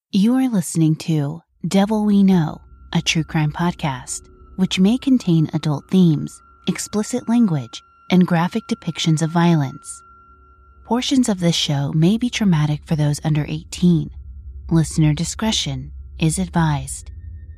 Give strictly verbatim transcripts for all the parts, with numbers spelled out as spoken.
You are listening to Devil We Know, a true crime podcast, which may contain adult themes, explicit language, and graphic depictions of violence. Portions of this show may be traumatic for those under eighteen. Listener discretion is advised.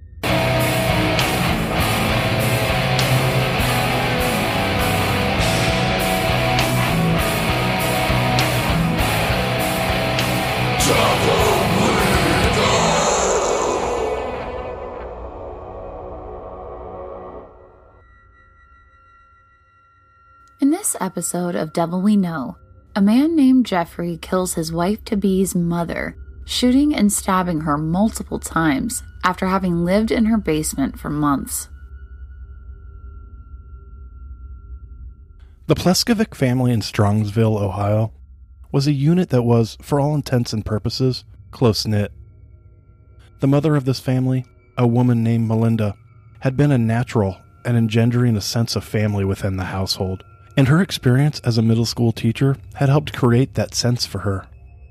In this episode of Devil We Know, a man named Jeffrey kills his wife-to-be's mother, shooting and stabbing her multiple times after having lived in her basement for months. The Pleskovic family in Strongsville, Ohio, was a unit that was, for all intents and purposes, close-knit. The mother of this family, a woman named Melinda, had been a natural and engendering a sense of family within the household, and her experience as a middle school teacher had helped create that sense for her.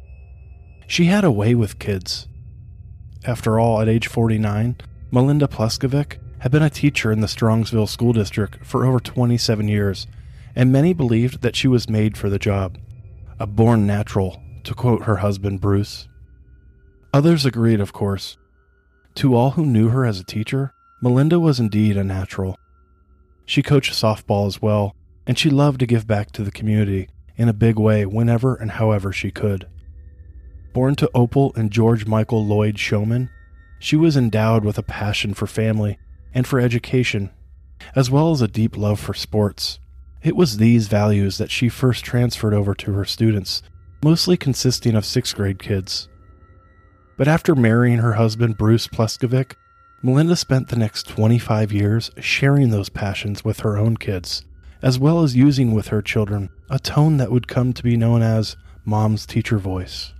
She had a way with kids. After all, at age forty-nine, Melinda Pleskovic had been a teacher in the Strongsville School District for over twenty-seven years, and many believed that she was made for the job. A born natural, to quote her husband Bruce. Others agreed, of course. To all who knew her as a teacher, Melinda was indeed a natural. She coached softball as well, and she loved to give back to the community in a big way whenever and however she could. Born to Opal and George Michael Lloyd Showman, she was endowed with a passion for family and for education, as well as a deep love for sports. It was these values that she first transferred over to her students, mostly consisting of sixth grade kids. But after marrying her husband Bruce Pleskovic, Melinda spent the next twenty-five years sharing those passions with her own kids, as well as using with her children a tone that would come to be known as Mom's teacher voice.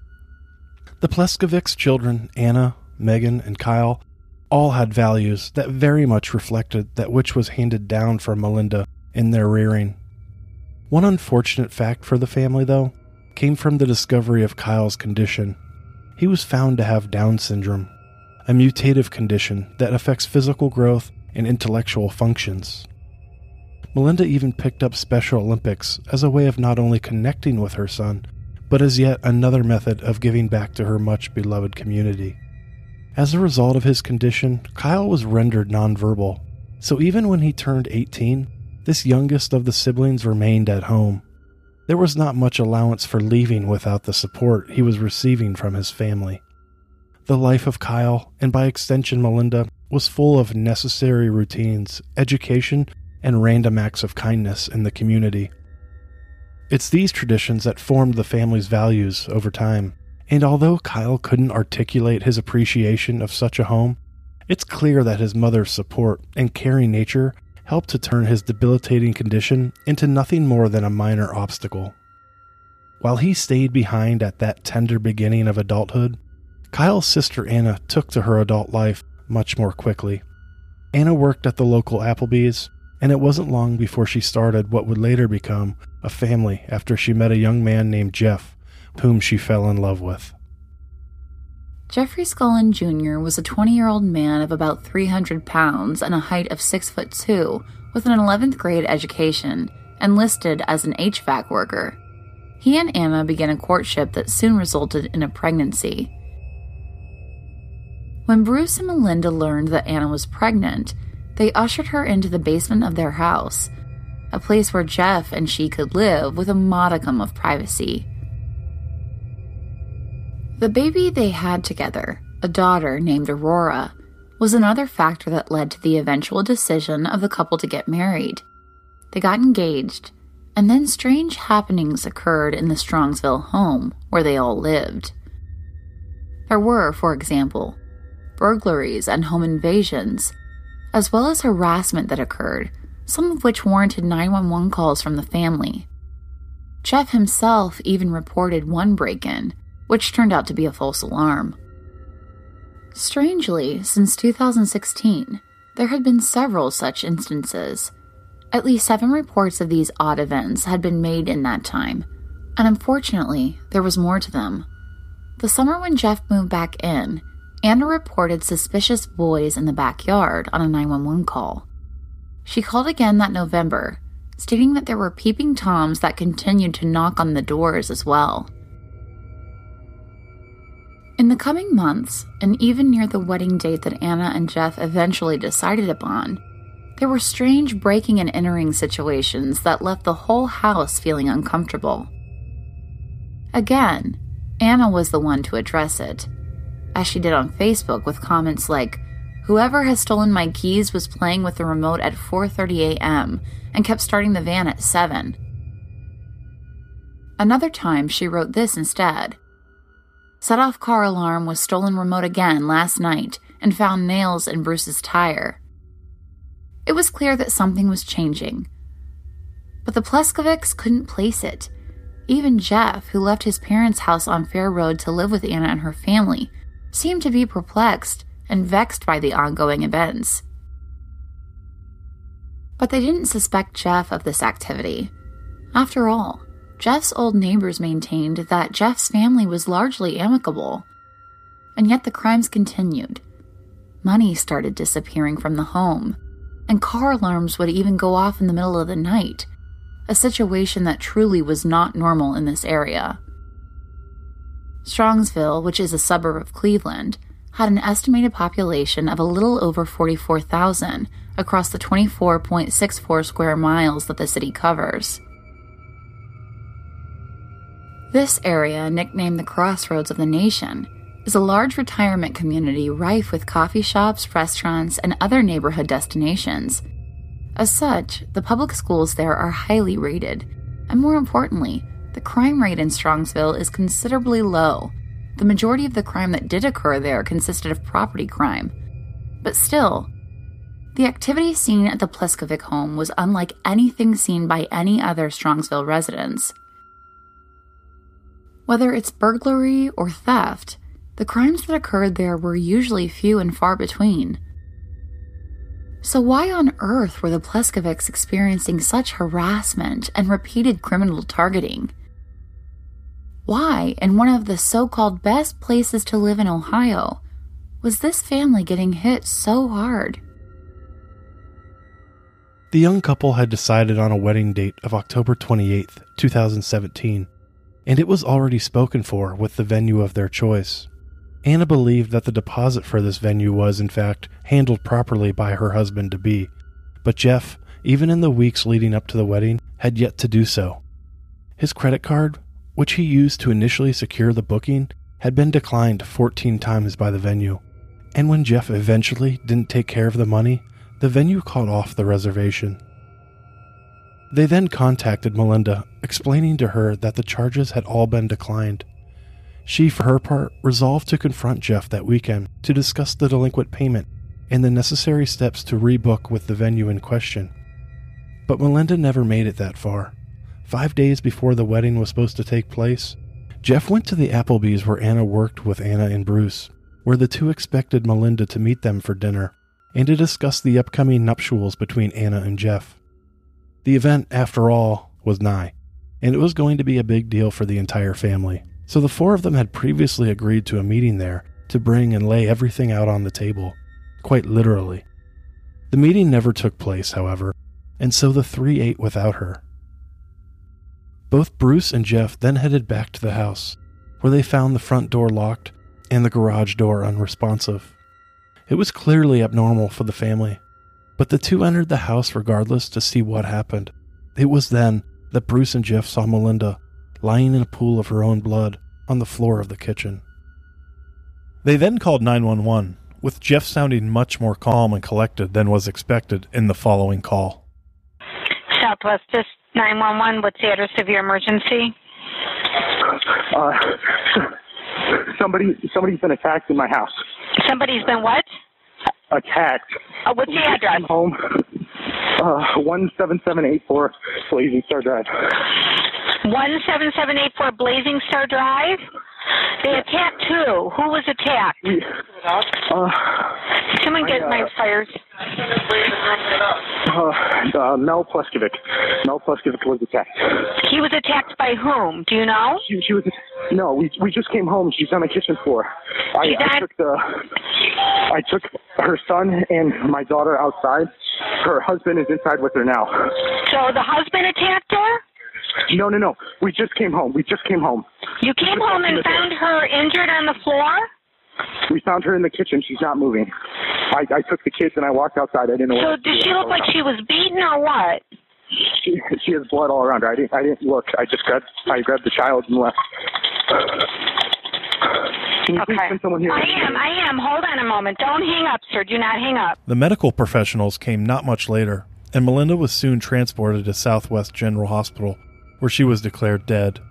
The Pleskovics' children, Anna, Megan, and Kyle, all had values that very much reflected that which was handed down from Melinda in their rearing. One unfortunate fact for the family, though, came from the discovery of Kyle's condition. He was found to have Down syndrome, a mutative condition that affects physical growth and intellectual functions. Melinda even picked up Special Olympics as a way of not only connecting with her son, but as yet another method of giving back to her much-beloved community. As a result of his condition, Kyle was rendered nonverbal, so even when he turned eighteen, this youngest of the siblings remained at home. There was not much allowance for leaving without the support he was receiving from his family. The life of Kyle, and by extension Melinda, was full of necessary routines, education, and random acts of kindness in the community. It's these traditions that formed the family's values over time, and although Kyle couldn't articulate his appreciation of such a home, it's clear that his mother's support and caring nature helped to turn his debilitating condition into nothing more than a minor obstacle. While he stayed behind at that tender beginning of adulthood, Kyle's sister Anna took to her adult life much more quickly. Anna worked at the local Applebee's, and it wasn't long before she started what would later become a family after she met a young man named Jeff, whom she fell in love with. Jeffrey Scullin Junior was a twenty-year-old man of about three hundred pounds and a height of six foot two, with an eleventh grade education, and listed as an H V A C worker. He and Anna began a courtship that soon resulted in a pregnancy. When Bruce and Melinda learned that Anna was pregnant, they ushered her into the basement of their house, a place where Jeff and she could live with a modicum of privacy. The baby they had together, a daughter named Aurora, was another factor that led to the eventual decision of the couple to get married. They got engaged, and then strange happenings occurred in the Strongsville home where they all lived. There were, for example, burglaries and home invasions, as well as harassment that occurred, some of which warranted nine one one calls from the family. Jeff himself even reported one break-in, which turned out to be a false alarm. Strangely, since two thousand sixteen, there had been several such instances. At least seven reports of these odd events had been made in that time, and unfortunately, there was more to them. The summer when Jeff moved back in, Anna reported suspicious boys in the backyard on a nine one one call. She called again that November, stating that there were peeping Toms that continued to knock on the doors as well. In the coming months, and even near the wedding date that Anna and Jeff eventually decided upon, there were strange breaking and entering situations that left the whole house feeling uncomfortable. Again, Anna was the one to address it, as she did on Facebook with comments like, "Whoever has stolen my keys was playing with the remote at four thirty a.m. and kept starting the van at seven. Another time, she wrote this instead. "Set-off car alarm was stolen remote again last night and found nails in Bruce's tire." It was clear that something was changing. But the Pleskovics couldn't place it. Even Jeff, who left his parents' house on Fair Road to live with Anna and her family, seemed to be perplexed and vexed by the ongoing events. But they didn't suspect Jeff of this activity. After all, Jeff's old neighbors maintained that Jeff's family was largely amicable. And yet the crimes continued. Money started disappearing from the home, and car alarms would even go off in the middle of the night, a situation that truly was not normal in this area. Strongsville, which is a suburb of Cleveland, had an estimated population of a little over forty-four thousand across the twenty-four point six four square miles that the city covers. This area, nicknamed the Crossroads of the Nation, is a large retirement community rife with coffee shops, restaurants, and other neighborhood destinations. As such, the public schools there are highly rated, and more importantly, the crime rate in Strongsville is considerably low. The majority of the crime that did occur there consisted of property crime. But still, the activity seen at the Pleskovic home was unlike anything seen by any other Strongsville residents. Whether it's burglary or theft, the crimes that occurred there were usually few and far between. So why on earth were the Pleskovics experiencing such harassment and repeated criminal targeting? Why, in one of the so-called best places to live in Ohio, was this family getting hit so hard? The young couple had decided on a wedding date of October twenty-eighth, twenty seventeen, and it was already spoken for with the venue of their choice. Anna believed that the deposit for this venue was, in fact, handled properly by her husband-to-be, but Jeff, even in the weeks leading up to the wedding, had yet to do so. His credit card, which he used to initially secure the booking, had been declined fourteen times by the venue, and when Jeff eventually didn't take care of the money, the venue called off the reservation. They then contacted Melinda, explaining to her that the charges had all been declined. She, for her part, resolved to confront Jeff that weekend to discuss the delinquent payment and the necessary steps to rebook with the venue in question. But Melinda never made it that far. Five days before the wedding was supposed to take place, Jeff went to the Applebee's where Anna worked with Anna and Bruce, where the two expected Melinda to meet them for dinner and to discuss the upcoming nuptials between Anna and Jeff. The event, after all, was nigh, and it was going to be a big deal for the entire family. So the four of them had previously agreed to a meeting there to bring and lay everything out on the table, quite literally. The meeting never took place, however, and so the three ate without her. Both Bruce and Jeff then headed back to the house, where they found the front door locked and the garage door unresponsive. It was clearly abnormal for the family, but the two entered the house regardless to see what happened. It was then that Bruce and Jeff saw Melinda lying in a pool of her own blood on the floor of the kitchen. They then called nine one one, with Jeff sounding much more calm and collected than was expected in the following call. Southwest, this nine one one, what's the address of your emergency? Uh, somebody, somebody's been attacked in my house. Somebody's been what? Attacked. Uh, what's the address? Home. Uh, one seven seven eight four Blazing Star Drive. one seven seven eight four Blazing Star Drive? They attacked who? Who was attacked? Uh, Someone get I, uh, my fires. Uh, uh, Mel Pleskovic. Mel Pleskovic was attacked. He was attacked by whom? Do you know? She, she was. No, we we just came home. She's on the kitchen floor. I, She's I on- took the. I took her son and my daughter outside. Her husband is inside with her now. So the husband attacked her? No, no, no. We just came home. We just came home. You came home and found her injured on the floor? We found her in the kitchen. She's not moving. I, I took the kids and I walked outside. I didn't know. So what did she look like she was beaten or what? She, she has blood all around her. I didn't. I didn't look. I just grabbed. I grabbed the child and left. Can you please Okay. send someone here? I am, I am. Hold on a moment. Don't hang up, sir. Do not hang up. The medical professionals came not much later, and Melinda was soon transported to Southwest General Hospital, where she was declared dead.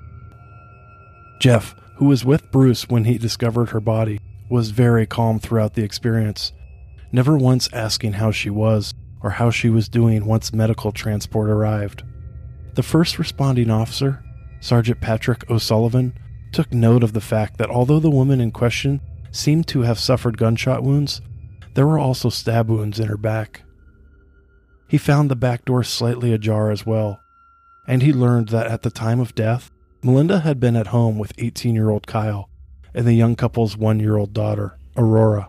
Jeff, who was with Bruce when he discovered her body, was very calm throughout the experience, never once asking how she was or how she was doing once medical transport arrived. The first responding officer, Sergeant Patrick O'Sullivan, took note of the fact that although the woman in question seemed to have suffered gunshot wounds, there were also stab wounds in her back. He found the back door slightly ajar as well, and he learned that at the time of death, Melinda had been at home with eighteen-year-old Kyle and the young couple's one-year-old daughter, Aurora.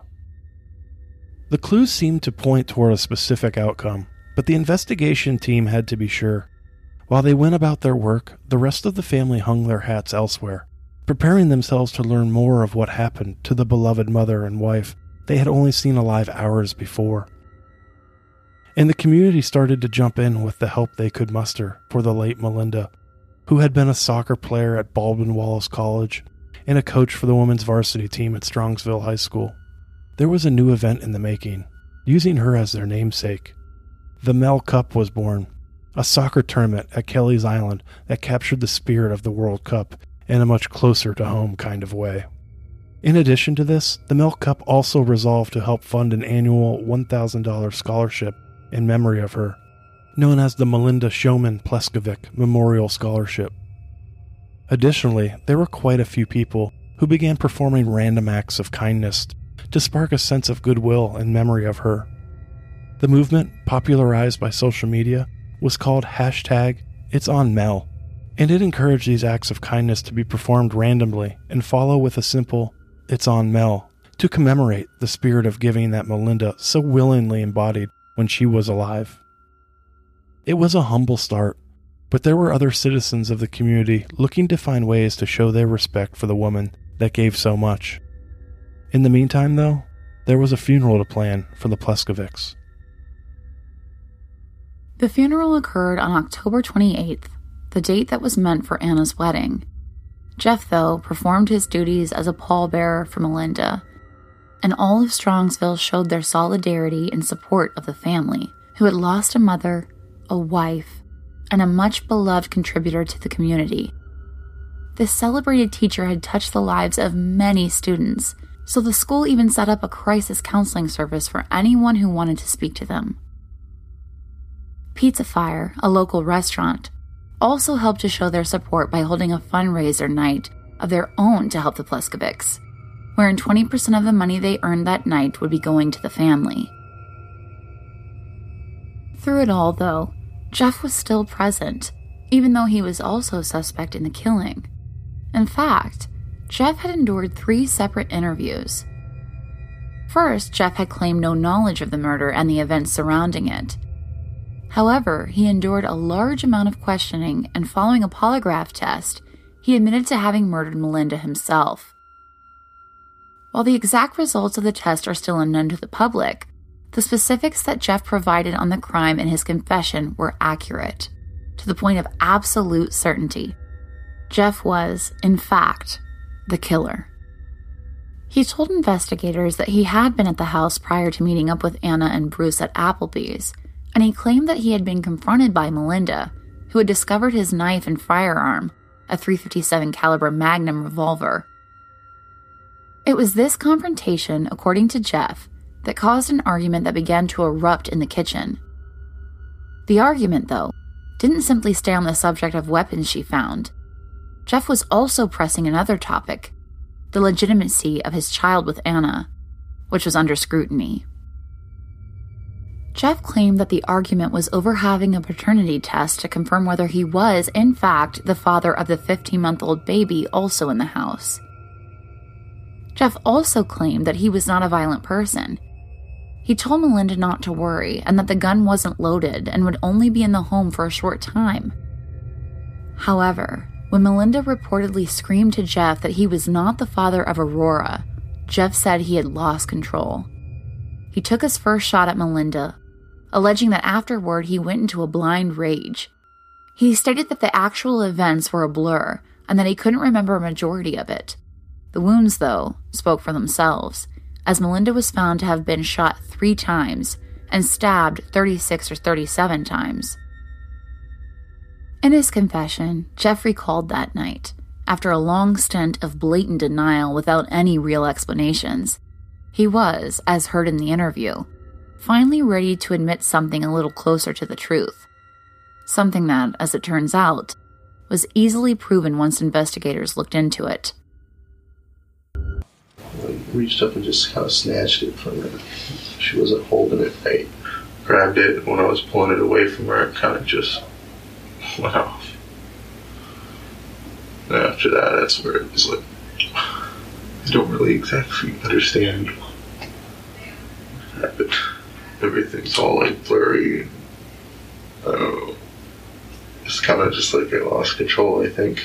The clues seemed to point toward a specific outcome, but the investigation team had to be sure. While they went about their work, the rest of the family hung their hats elsewhere, preparing themselves to learn more of what happened to the beloved mother and wife they had only seen alive hours before. And the community started to jump in with the help they could muster for the late Melinda, who had been a soccer player at Baldwin Wallace College and a coach for the women's varsity team at Strongsville High School. There was a new event in the making, using her as their namesake. The Mel Cup was born, a soccer tournament at Kelly's Island that captured the spirit of the World Cup in a much closer to home kind of way. In addition to this, the Mel Cup also resolved to help fund an annual one thousand dollars scholarship in memory of her, known as the Melinda Showman Pleskovic Memorial Scholarship. Additionally, there were quite a few people who began performing random acts of kindness to spark a sense of goodwill in memory of her. The movement, popularized by social media, was called hashtag It's On Mel, and it encouraged these acts of kindness to be performed randomly and follow with a simple It's On Mel to commemorate the spirit of giving that Melinda so willingly embodied when she was alive. It was a humble start, but there were other citizens of the community looking to find ways to show their respect for the woman that gave so much. In the meantime, though, there was a funeral to plan for the Pleskovics. The funeral occurred on October twenty-eighth, the date that was meant for Anna's wedding. Jeff, though, performed his duties as a pallbearer for Melinda, and all of Strongsville showed their solidarity and support of the family, who had lost a mother, a wife, and a much-beloved contributor to the community. This celebrated teacher had touched the lives of many students, so the school even set up a crisis counseling service for anyone who wanted to speak to them. Pizza Fire, a local restaurant, also helped to show their support by holding a fundraiser night of their own to help the Pleskovics, wherein twenty percent of the money they earned that night would be going to the family. Through it all, though, Jeff was still present, even though he was also suspect in the killing. In fact, Jeff had endured three separate interviews. First, Jeff had claimed no knowledge of the murder and the events surrounding it. However, he endured a large amount of questioning, and following a polygraph test, he admitted to having murdered Melinda himself. While the exact results of the test are still unknown to the public, the specifics that Jeff provided on the crime in his confession were accurate, to the point of absolute certainty. Jeff was, in fact, the killer. He told investigators that he had been at the house prior to meeting up with Anna and Bruce at Applebee's, and he claimed that he had been confronted by Melinda, who had discovered his knife and firearm, a three fifty-seven caliber Magnum revolver. It was this confrontation, according to Jeff, that caused an argument that began to erupt in the kitchen. The argument, though, didn't simply stay on the subject of weapons she found. Jeff was also pressing another topic, the legitimacy of his child with Anna, which was under scrutiny. Jeff claimed that the argument was over having a paternity test to confirm whether he was, in fact, the father of the fifteen-month-old baby also in the house. Jeff also claimed that he was not a violent person. He told Melinda not to worry and that the gun wasn't loaded and would only be in the home for a short time. However, when Melinda reportedly screamed to Jeff that he was not the father of Aurora, Jeff said he had lost control. He took his first shot at Melinda, alleging that afterward he went into a blind rage. He stated that the actual events were a blur and that he couldn't remember a majority of it. The wounds, though, spoke for themselves, as Melinda was found to have been shot three times and stabbed thirty-six or thirty-seven times. In his confession, Jeff recalled that night, after a long stint of blatant denial without any real explanations, he was, as heard in the interview, finally ready to admit something a little closer to the truth. Something that, as it turns out, was easily proven once investigators looked into it. I reached up and just kind of snatched it from her. She wasn't holding it. I grabbed it, and when I was pulling it away from her, it kind of just went off. And after that, that's where it was like, I don't really exactly understand what happened. Everything's all like blurry. And, I don't know. It's kind of just like I lost control, I think.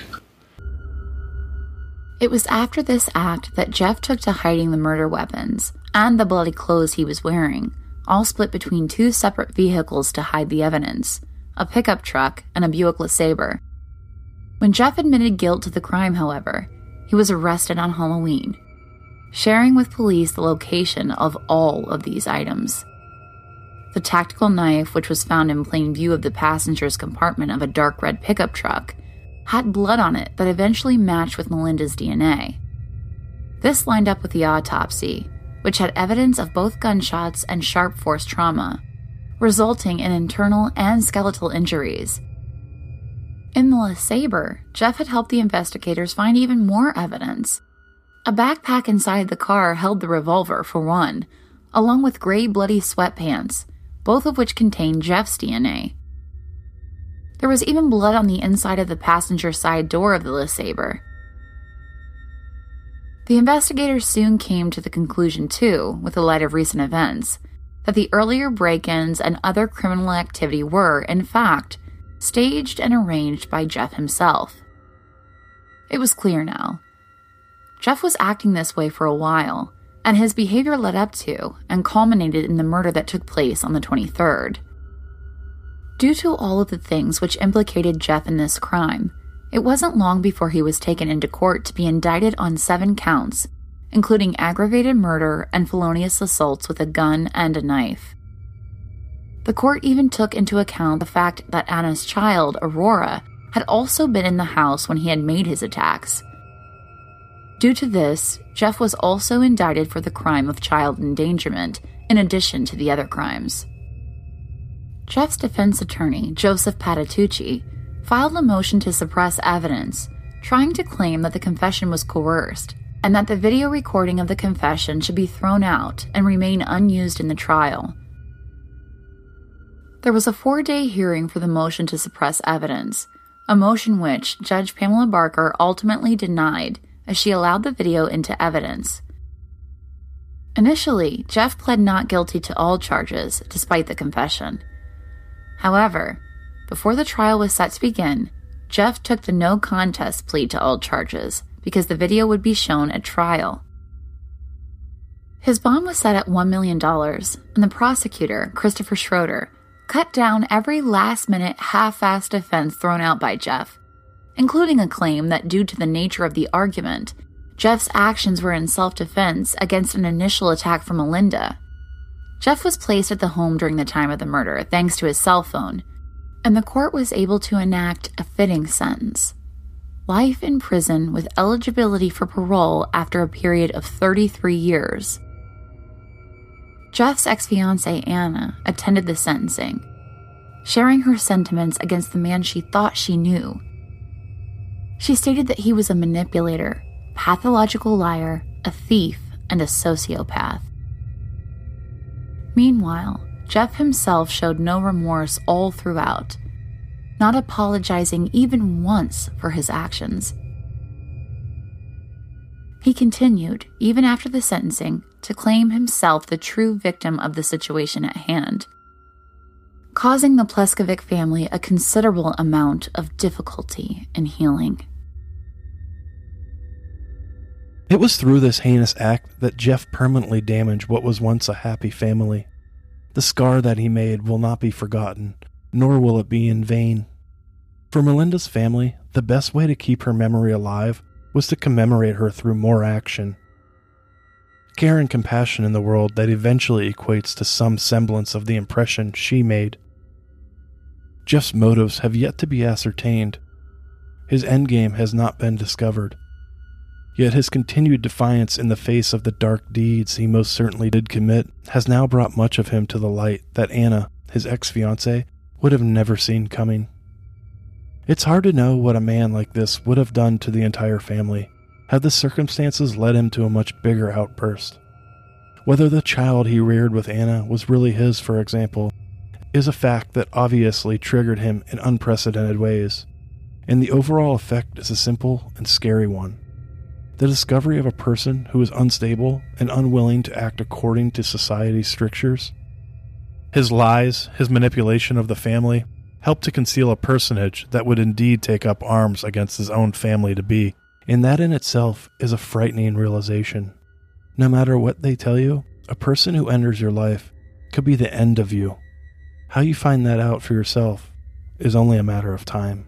It was after this act that Jeff took to hiding the murder weapons and the bloody clothes he was wearing, all split between two separate vehicles to hide the evidence, a pickup truck and a Buick LeSabre. When Jeff admitted guilt to the crime, however, he was arrested on Halloween, sharing with police the location of all of these items. The tactical knife, which was found in plain view of the passenger's compartment of a dark red pickup truck, had blood on it that eventually matched with Melinda's D N A. This lined up with the autopsy, which had evidence of both gunshots and sharp force trauma, resulting in internal and skeletal injuries. In the LeSabre, Jeff had helped the investigators find even more evidence. A backpack inside the car held the revolver, for one, along with gray bloody sweatpants, both of which contained Jeff's D N A. There was even blood on the inside of the passenger side door of the LeSabre. The investigators soon came to the conclusion, too, with the light of recent events, that the earlier break-ins and other criminal activity were, in fact, staged and arranged by Jeff himself. It was clear now. Jeff was acting this way for a while, and his behavior led up to and culminated in the murder that took place on the twenty-third. Due to all of the things which implicated Jeff in this crime, it wasn't long before he was taken into court to be indicted on seven counts, including aggravated murder and felonious assaults with a gun and a knife. The court even took into account the fact that Anna's child, Aurora, had also been in the house when he had made his attacks. Due to this, Jeff was also indicted for the crime of child endangerment, in addition to the other crimes. Jeff's defense attorney, Joseph Patitucci, filed a motion to suppress evidence, trying to claim that the confession was coerced, and that the video recording of the confession should be thrown out and remain unused in the trial. There was a four-day hearing for the motion to suppress evidence, a motion which Judge Pamela Barker ultimately denied, as she allowed the video into evidence. Initially, Jeff pled not guilty to all charges, despite the confession. However, before the trial was set to begin, Jeff took the no contest plea to all charges because the video would be shown at trial. His bond was set at one million dollars, and the prosecutor, Christopher Schroeder, cut down every last-minute, half-assed defense thrown out by Jeff, including a claim that due to the nature of the argument, Jeff's actions were in self-defense against an initial attack from Melinda. Jeff was placed at the home during the time of the murder thanks to his cell phone, and the court was able to enact a fitting sentence: life in prison with eligibility for parole after a period of thirty-three years. Jeff's ex-fiancée, Anna, attended the sentencing, sharing her sentiments against the man she thought she knew. She stated that he was a manipulator, pathological liar, a thief, and a sociopath. Meanwhile, Jeff himself showed no remorse all throughout, not apologizing even once for his actions. He continued, even after the sentencing, to claim himself the true victim of the situation at hand, causing the Pleskovic family a considerable amount of difficulty in healing. It was through this heinous act that Jeff permanently damaged what was once a happy family. The scar that he made will not be forgotten, nor will it be in vain. For Melinda's family, the best way to keep her memory alive was to commemorate her through more action. Care and compassion in the world that eventually equates to some semblance of the impression she made. Jeff's motives have yet to be ascertained. His endgame has not been discovered. Yet his continued defiance in the face of the dark deeds he most certainly did commit has now brought much of him to the light that Anna, his ex-fiancée, would have never seen coming. It's hard to know what a man like this would have done to the entire family had the circumstances led him to a much bigger outburst. Whether the child he reared with Anna was really his, for example, is a fact that obviously triggered him in unprecedented ways, and the overall effect is a simple and scary one. The discovery of a person who is unstable and unwilling to act according to society's strictures. His lies, his manipulation of the family, helped to conceal a personage that would indeed take up arms against his own family to be, and that in itself is a frightening realization. No matter what they tell you, a person who enters your life could be the end of you. How you find that out for yourself is only a matter of time.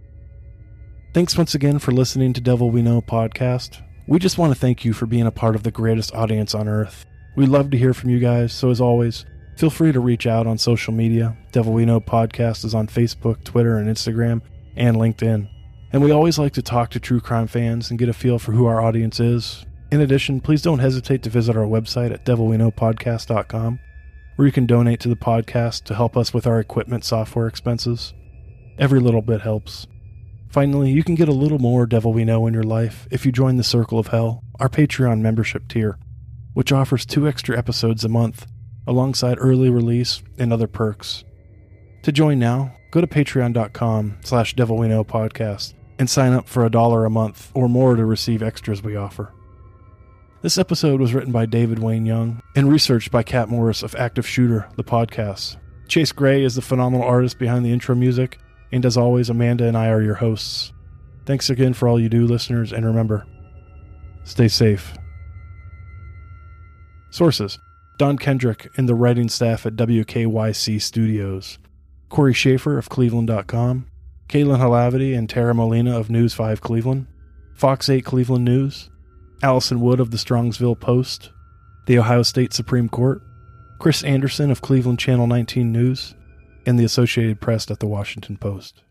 Thanks once again for listening to Devil We Know podcast. We just want to thank you for being a part of the greatest audience on earth. We love to hear from you guys, so as always, feel free to reach out on social media. Devil We Know podcast is on Facebook, Twitter, and Instagram, and LinkedIn. And we always like to talk to true crime fans and get a feel for who our audience is. In addition, please don't hesitate to visit our website at devil we know podcast dot com, where you can donate to the podcast to help us with our equipment software expenses. Every little bit helps. Finally, you can get a little more Devil We Know in your life if you join the Circle of Hell, our Patreon membership tier, which offers two extra episodes a month, alongside early release and other perks. To join now, go to patreon.com slash Devil We Know podcast and sign up for a dollar a month or more to receive extras we offer. This episode was written by David Wayne Young and researched by Kat Morris of Active Shooter, the podcast. Chase Gray is the phenomenal artist behind the intro music, and as always, Amanda and I are your hosts. Thanks again for all you do, listeners, and remember, stay safe. Sources: Don Kendrick and the writing staff at W K Y C Studios, Corey Schaefer of Cleveland dot com, Caitlin Halavity and Tara Molina of News five Cleveland, Fox eight Cleveland News, Allison Wood of the Strongsville Post, the Ohio State Supreme Court, Chris Anderson of Cleveland Channel nineteen News, and the Associated Press at the Washington Post.